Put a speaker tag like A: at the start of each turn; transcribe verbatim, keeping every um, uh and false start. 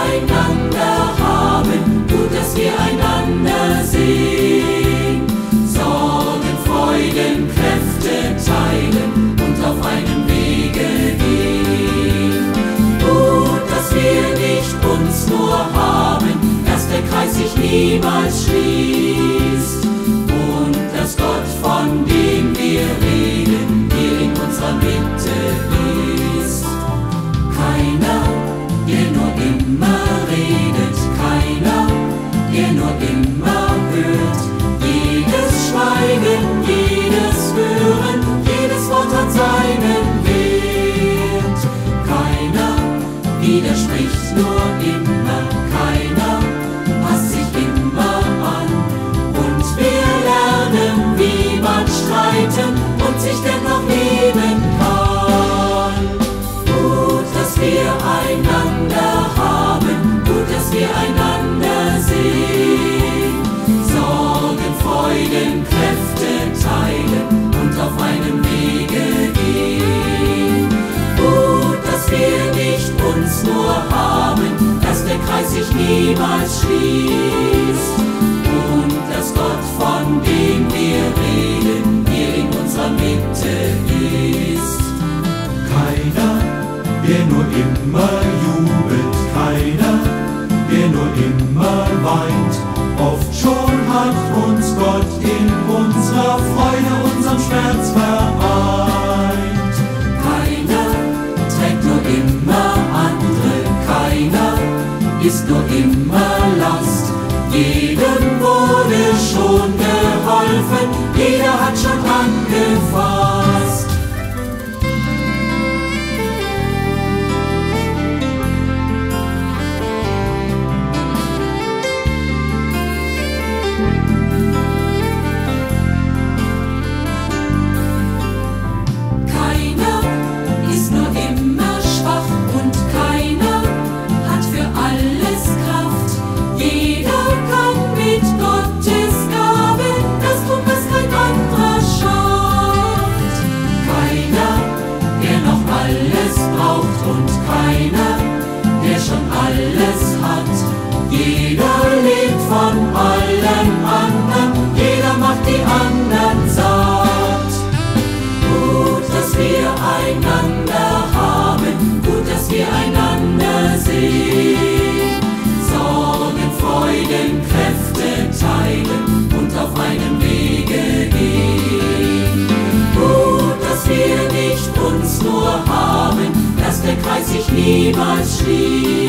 A: einander haben, gut, dass wir einander sehen. Sorgen, Freuden, Kräfte teilen und auf einem Wege gehen. Gut, dass wir nicht uns nur haben, dass der Kreis sich niemals schließt und dass Gott, von dem wir reden, hier in unserer Mitte ist. Keiner, der nur immer redet, keiner, der nur immer hört. Jedes Schweigen, jedes Hören, jedes Wort hat seinen Wert. Keiner widerspricht nur immer, keiner passt sich immer an. Und wir lernen, wie man streiten und sich dennoch lieben kann. Gut, dass wir einander haben, gut, dass wir einander sehen. Sorgen, Freuden, Kräfte teilen und auf einem Wege gehen. Gut, dass wir nicht uns nur haben, dass der Kreis sich niemals schließt und dass Gott, von dem wir reden, hier in unserer Mitte ist.
B: Keiner, der nur immer jubelt, keiner, der nur immer weint. Oft schon hat uns Gott in unserer Freude, unserem Schmerz vereint.
A: Keiner trägt nur immer andere, keiner ist nur immer Last. Jedem wurde schon geholfen, jeder hat schon angefasst. Keiner ist nur immer schwach und keiner hat für alles Kraft. Jeder kann mit Gottes Gabe das tun, was kein anderer schafft. Keiner, der noch alles braucht und keiner, der schon alles hat. Jeder lebt von allen anderen, jeder macht die anderen satt. Gut, dass wir einander haben, gut, dass wir einander sehen. Sorgen, Freuden, Kräfte teilen und auf einem Wege gehen. Gut, dass wir nicht uns nur haben, dass der Kreis sich niemals schließt